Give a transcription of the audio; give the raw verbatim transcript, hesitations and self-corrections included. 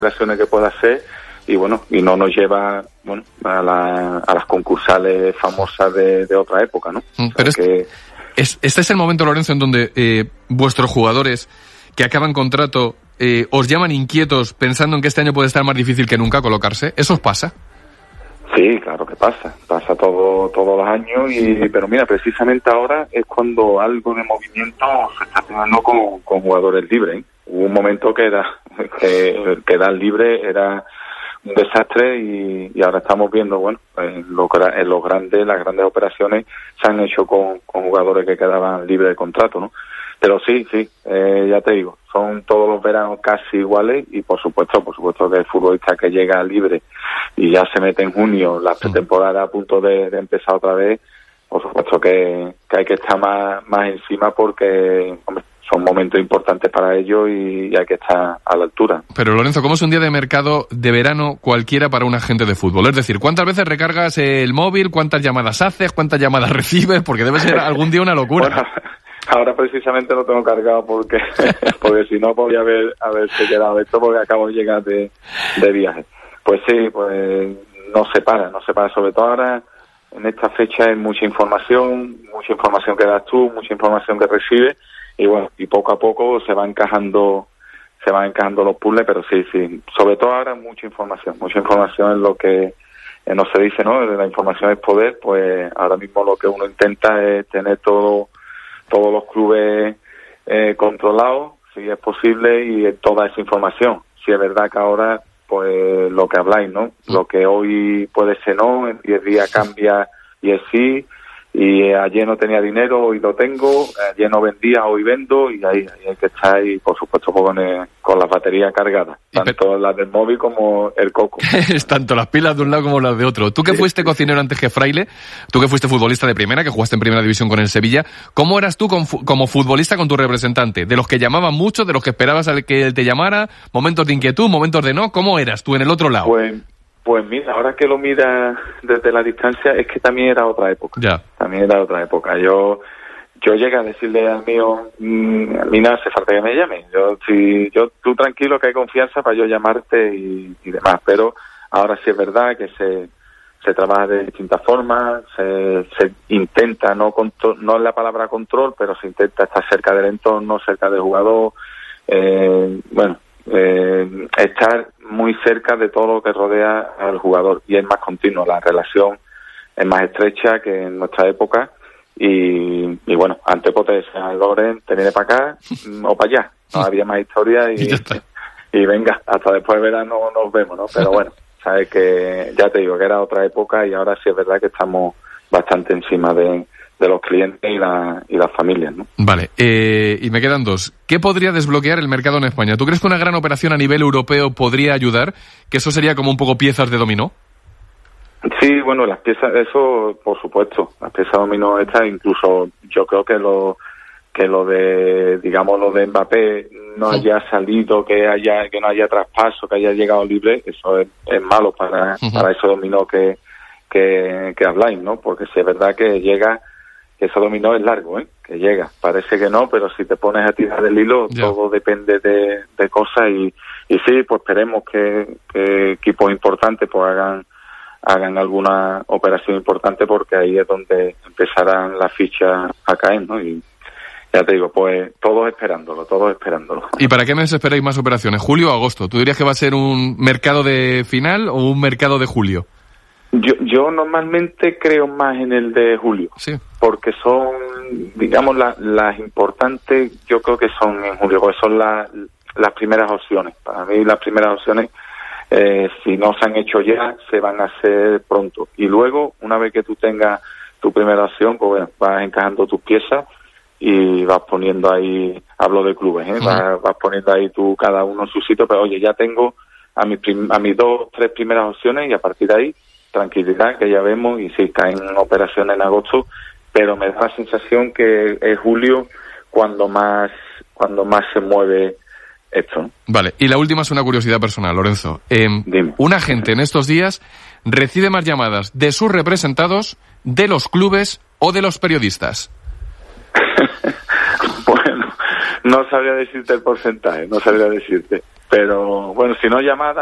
operaciones que pueda hacer y bueno, y no nos lleva bueno a, la, a las concursales famosas de, de otra época, ¿no? Pero o sea, es, que... es, este es el momento, Lorenzo, en donde eh, vuestros jugadores que acaban contrato eh, os llaman inquietos pensando en que este año puede estar más difícil que nunca colocarse. ¿Eso os pasa? Sí, claro que pasa, pasa todo todos los años, y pero mira, precisamente ahora es cuando algo de movimiento se está teniendo con, con jugadores libres, ¿eh? Hubo un momento que era que quedar libre era un desastre y, y ahora estamos viendo, bueno, en los, en los grandes, las grandes operaciones se han hecho con, con jugadores que quedaban libres de contrato, ¿no? Pero sí, sí, eh, ya te digo, son todos los veranos casi iguales y por supuesto, por supuesto que el futbolista que llega libre y ya se mete en junio, la pretemporada a punto de, de empezar otra vez, por supuesto que, que hay que estar más, más encima porque, hombre, son momentos importantes para ellos y, y hay que estar a la altura. Pero Lorenzo, ¿cómo es un día de mercado de verano cualquiera para un agente de fútbol? Es decir, ¿cuántas veces recargas el móvil? ¿Cuántas llamadas haces? ¿Cuántas llamadas recibes? Porque debe ser algún día una locura. Bueno, ahora precisamente lo tengo cargado porque porque si no podría haber haberse quedado esto porque acabo de llegar de, de viaje. Pues sí, pues no se para, no se para. Sobre todo ahora, en esta fecha hay mucha información, mucha información que das tú, mucha información que recibes y bueno, y poco a poco se va encajando se van encajando los puzzles, pero sí, sí. Sobre todo ahora mucha información, mucha información es lo que eh, no se dice, ¿no? La información es poder, pues ahora mismo lo que uno intenta es tener todo todos los clubes eh, controlados, si es posible, y toda esa información. Si es verdad que ahora, pues lo que habláis, ¿no? Lo que hoy puede ser no, en diez días cambia y es sí, y ayer no tenía dinero, hoy lo tengo, ayer no vendía, hoy vendo, y ahí, ahí hay que estar ahí, por supuesto, con, el, con las baterías cargadas, tanto las del móvil como el coco. Es tanto las pilas de un lado como las de otro. Tú que fuiste cocinero antes que fraile, tú que fuiste futbolista de primera, que jugaste en primera división con el Sevilla, ¿cómo eras tú con, como futbolista con tu representante? ¿De los que llamaban mucho, de los que esperabas a que él te llamara, momentos de inquietud, momentos de no? ¿Cómo eras tú en el otro lado? Pues... Pues mira, ahora que lo miras desde la distancia, es que también era otra época. Ya. También era otra época. Yo yo llegué a decirle al mío, mmm, a mí no hace falta que me llame. Yo, si, yo, tú tranquilo, que hay confianza para yo llamarte y, y demás. Pero ahora sí es verdad que se se trabaja de distintas formas, se, se intenta, no control, no es la palabra control, pero se intenta estar cerca del entorno, cerca del jugador. Eh, bueno, eh, estar muy cerca de todo lo que rodea al jugador y es más continuo, la relación es más estrecha que en nuestra época y, y bueno, antes pues te decían, Loren, te viene para acá o para allá, no había más historia y, y venga, hasta después de verano nos vemos, ¿no? Pero bueno, sabes que ya te digo que era otra época y ahora sí es verdad que estamos bastante encima de de los clientes y, la, y las familias, ¿no? Vale, eh, y me quedan dos. ¿Qué podría desbloquear el mercado en España? ¿Tú crees que una gran operación a nivel europeo podría ayudar? ¿Que eso sería como un poco piezas de dominó? Sí, bueno, las piezas, eso por supuesto, las piezas de dominó estas, incluso yo creo que lo que lo de, digamos, lo de Mbappé no sí. haya salido, que haya que no haya traspaso, que haya llegado libre, eso es, es malo para, uh-huh. para ese dominó que, que, que habláis, ¿no? Porque si es verdad que llega... Ese dominó es largo, ¿eh? Que llega. Parece que no, pero si te pones a tirar del hilo, yeah. todo depende de, de cosas y, y sí, pues esperemos que, que equipos importantes pues hagan hagan alguna operación importante porque ahí es donde empezarán las fichas a caer, ¿no? Y ya te digo, pues todos esperándolo, todos esperándolo. ¿Y para qué mes esperáis más operaciones? ¿Julio o agosto? ¿Tú dirías que va a ser un mercado de final o un mercado de julio? Yo, yo normalmente creo más en el de julio, sí. porque son, digamos, la, las importantes, yo creo que son en julio, porque son la, las primeras opciones. Para mí las primeras opciones, eh, si no se han hecho ya, se van a hacer pronto. Y luego, una vez que tú tengas tu primera opción, pues bueno, vas encajando tus piezas y vas poniendo ahí, hablo de clubes, ¿eh? Uh-huh. vas, vas poniendo ahí tú cada uno en su sitio, pero oye, ya tengo a, mi prim, a mis dos, tres primeras opciones y a partir de ahí, tranquilidad, que ya vemos, y sí, caen operaciones en agosto, pero me da la sensación que es julio cuando más cuando más se mueve esto, ¿no? Vale, y la última es una curiosidad personal, Lorenzo. Eh, un agente en estos días recibe más llamadas de sus representados, de los clubes o de los periodistas. Bueno, no sabría decirte el porcentaje, no sabría decirte. pero bueno, si no llamada,